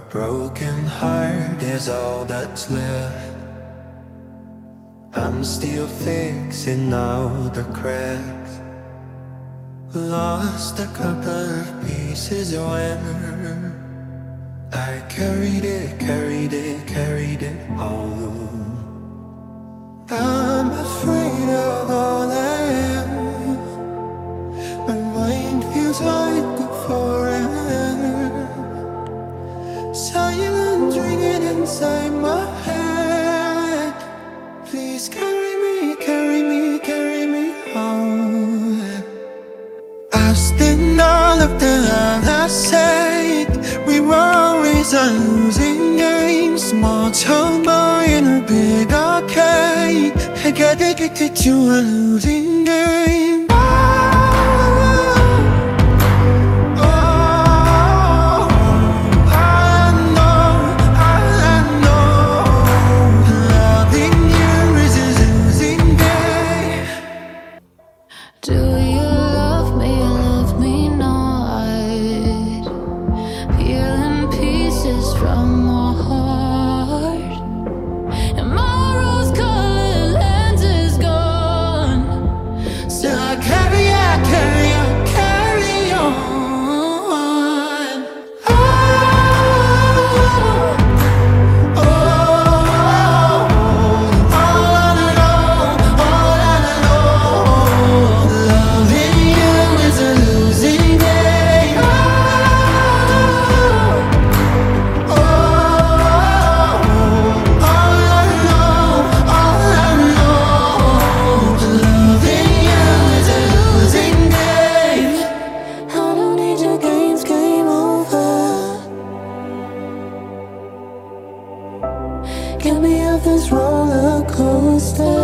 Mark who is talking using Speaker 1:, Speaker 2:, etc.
Speaker 1: broken heart is all that's left. I'm still fixing all the cracks. Lost a couple of pieces when I carried it home. I'm afraid of all I am. My mind feels like a foreigner. Silent ringing inside my head. Please carry me home. Lost in all of the love I said. We were always a losing game. Small town boy in a big arcade. I got addicted to a losing game.
Speaker 2: Do you love me or love me not? Peeling pieces from my heart, and my rose-colored lens is gone. Still I carry on. Get me off this roller coaster.